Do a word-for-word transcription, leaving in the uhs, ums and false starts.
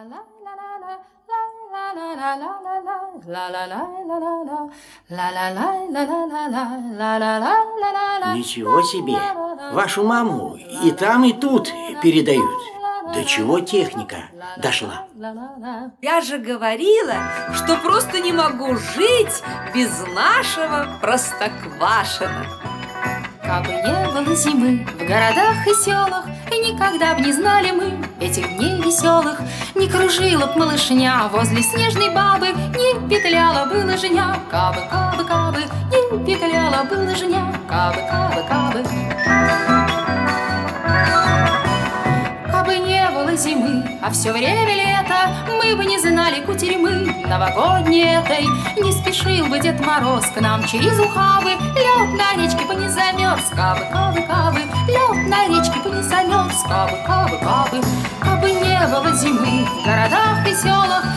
Ничего себе! Вашу маму и там, и тут передают. До чего техника дошла? Я же говорила, что просто не могу жить без нашего Простоквашино. Кабы не было зимы в городах и селах, и никогда б не знали мы этих дней веселых, не кружила б малышня возле снежной бабы, не петляла бы лыжня. Кабы, кабы, кабы, не петляла бы лыжня. Кабы, кабы, кабы. Кабы не было зимы, а все время лето, мы бы не знали кутерьмы новогодней этой. Не спешил бы Дед Мороз к нам через ухабы, лед на речке бы не замерз. Кабы, кабы, кабы, лед на речке бы не замерз. Кабы, кабы, кабы. Кабы не было зимы в городах и селах,